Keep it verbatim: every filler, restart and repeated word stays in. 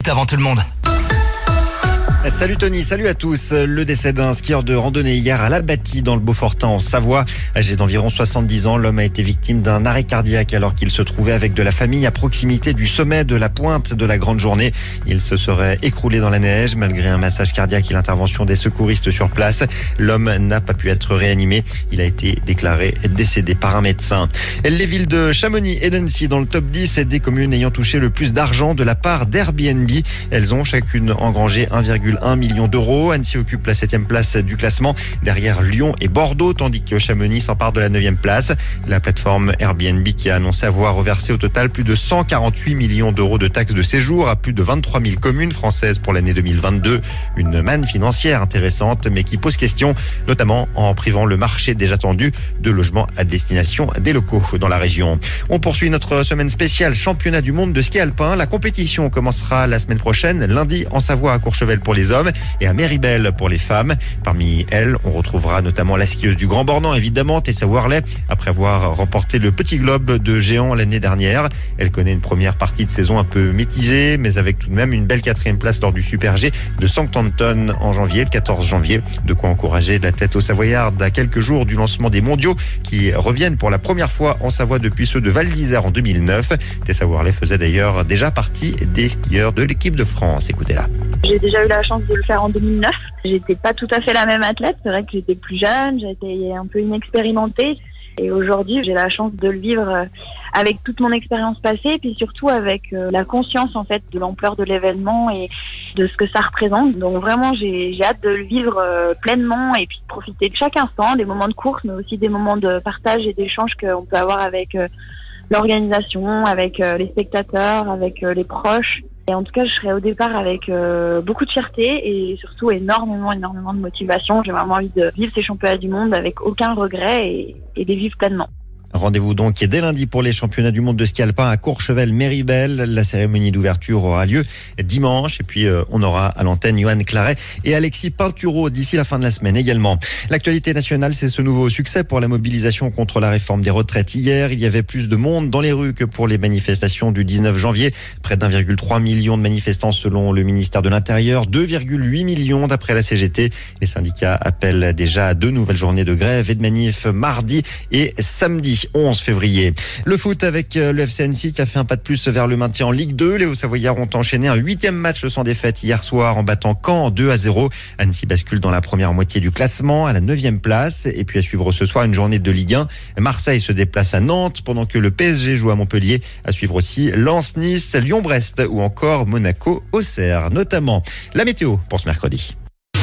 Avant tout le monde. Salut Tony, salut à tous. Le décès d'un skieur de randonnée hier à La Bâtie dans le Beaufortin en Savoie. Âgé d'environ soixante-dix ans, l'homme a été victime d'un arrêt cardiaque alors qu'il se trouvait avec de la famille à proximité du sommet de la pointe de la Grande Journée. Il se serait écroulé dans la neige malgré un massage cardiaque et l'intervention des secouristes sur place. L'homme n'a pas pu être réanimé. Il a été déclaré décédé par un médecin. Les villes de Chamonix et d'Annecy dans le top dix des communes ayant touché le plus d'argent de la part d'Airbnb. Elles ont chacune engrangé un virgule un million d'euros. Annecy occupe la septième place du classement derrière Lyon et Bordeaux, tandis que Chamonix s'empare de la neuvième place. La plateforme Airbnb qui a annoncé avoir reversé au total plus de cent quarante-huit millions d'euros de taxes de séjour à plus de vingt-trois mille communes françaises pour l'année deux mille vingt-deux. Une manne financière intéressante mais qui pose question, notamment en privant le marché déjà tendu de logements à destination des locaux dans la région. On poursuit notre semaine spéciale championnat du monde de ski alpin. La compétition commencera la semaine prochaine, lundi en Savoie à Courchevel pour les hommes et à Méribel pour les femmes. Parmi elles, on retrouvera notamment la skieuse du Grand Bornand, évidemment, Tessa Worley, après avoir remporté le Petit Globe de géant l'année dernière. Elle connaît une première partie de saison un peu mitigée, mais avec tout de même une belle quatrième place lors du Super G de Sanctanton en janvier, le quatorze janvier. De quoi encourager l'athlète au Savoyarde à quelques jours du lancement des mondiaux qui reviennent pour la première fois en Savoie depuis ceux de Val d'Isère en deux mille neuf. Tessa Worley faisait d'ailleurs déjà partie des skieurs de l'équipe de France. Écoutez-la. J'ai déjà eu la chance de le faire en deux mille neuf. J'étais pas tout à fait la même athlète. C'est vrai que j'étais plus jeune, j'étais un peu inexpérimentée. Et aujourd'hui, j'ai la chance de le vivre avec toute mon expérience passée, et puis surtout avec la conscience en fait de l'ampleur de l'événement et de ce que ça représente. Donc vraiment, j'ai, j'ai hâte de le vivre pleinement et puis de profiter de chaque instant, des moments de course, mais aussi des moments de partage et d'échange qu'on peut avoir avec l'organisation, avec les spectateurs, avec les proches. Et en tout cas, je serai au départ avec euh, beaucoup de fierté et surtout énormément, énormément de motivation. J'ai vraiment envie de vivre ces championnats du monde avec aucun regret et, et les vivre pleinement. Rendez-vous donc dès lundi pour les championnats du monde de ski alpin à Courchevel-Méribel. La cérémonie d'ouverture aura lieu dimanche. Et puis, euh, on aura à l'antenne Johan Claret et Alexis Pinturo d'ici la fin de la semaine également. L'actualité nationale, c'est ce nouveau succès pour la mobilisation contre la réforme des retraites. Hier, il y avait plus de monde dans les rues que pour les manifestations du dix-neuf janvier. Près d'un virgule trois million de manifestants selon le ministère de l'Intérieur. deux virgule huit millions d'après la C G T. Les syndicats appellent déjà à deux nouvelles journées de grève et de manif mardi et samedi onze février. Le foot avec le F C Annecy qui a fait un pas de plus vers le maintien en Ligue deux. Les Hauts-Savoyards ont enchaîné un huitième match sans défaite hier soir en battant Caen deux à zéro. Annecy bascule dans la première moitié du classement à la neuvième place. Et puis à suivre ce soir une journée de Ligue un. Marseille se déplace à Nantes pendant que le P S G joue à Montpellier. À suivre aussi Lens-Nice, Lyon-Brest ou encore Monaco-Auxerre notamment. La météo pour ce mercredi.